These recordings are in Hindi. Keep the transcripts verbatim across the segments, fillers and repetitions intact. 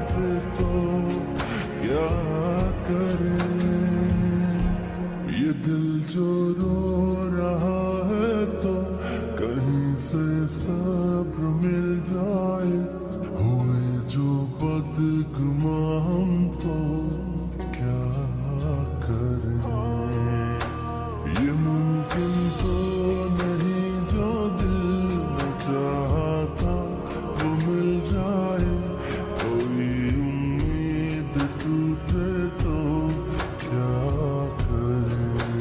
याद तो क्या करे। ये दिल जो रो रहा है तो कहीं से सब्र मिल जाए। हुए जो बदगुमा हम तो क्या करें। ये मुमकिन तो नहीं जो दिल में चाहा था वो मिल जाए। कोई उम्मीद टूटे तो क्या करें।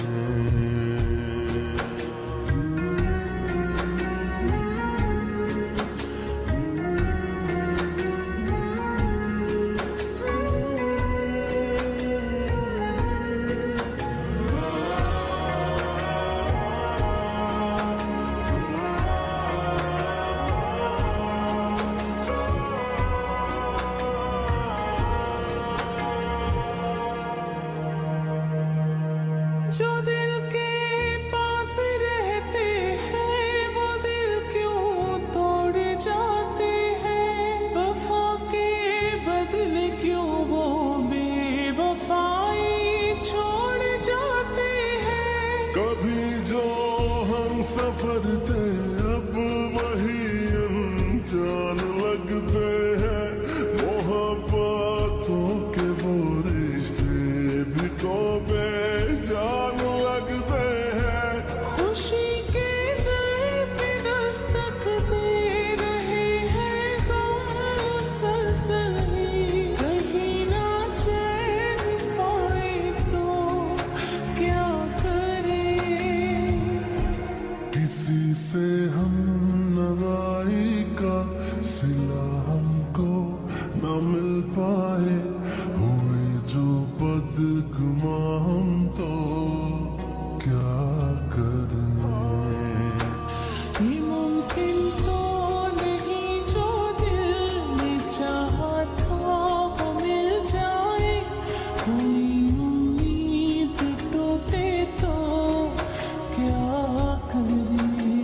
जो दिल के पास रहते हैं वो दिल क्यों तोड़ जाते हैं। वफा के बदले क्यों वो बेवफाई छोड़ जाते हैं। कभी जो हम सफर थे अब वही अनजान लगते हैं। मोहब्बतों के वो रिश्ते भी तो बेजान लगते हैं। खुशी के दर पे दस्तक दे रहे हैं गम सही। कहीं ना चैन पाए तो क्या करें। किसी से हम नवाई का सिला हमको न मिल पाए। हुए जो बदगुमा हम तो क्या करें। ये मुमकिन तो नहीं जो दिल ने चाहा था वो मिल जाए। कोई उम्मीद टूटे तो क्या करें।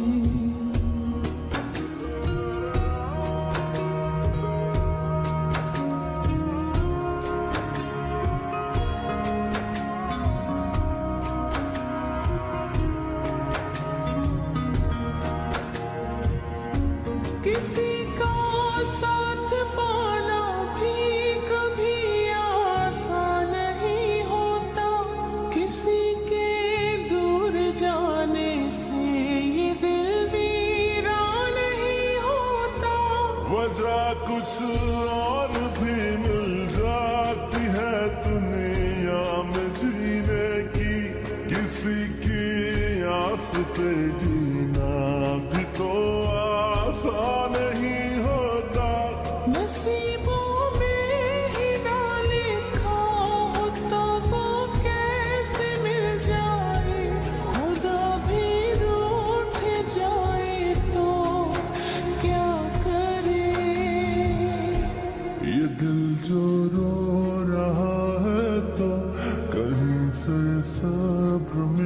किसी का साथ पाना भी कभी आसान नहीं होता। किसी के दूर जाने से ये दिल वीरान नहीं होता। वजह कुछ और भी मिल जाती है दुनिया में जीने की। किसी की आस पे जीना भी तो आसान नहीं होता। नसीबों में ही ना लिखा होता वो कैसे मिल जाए। खुदा भी रूठ जाए तो क्या करे। ये दिल जो रो रहा है तो कहीं से सब्र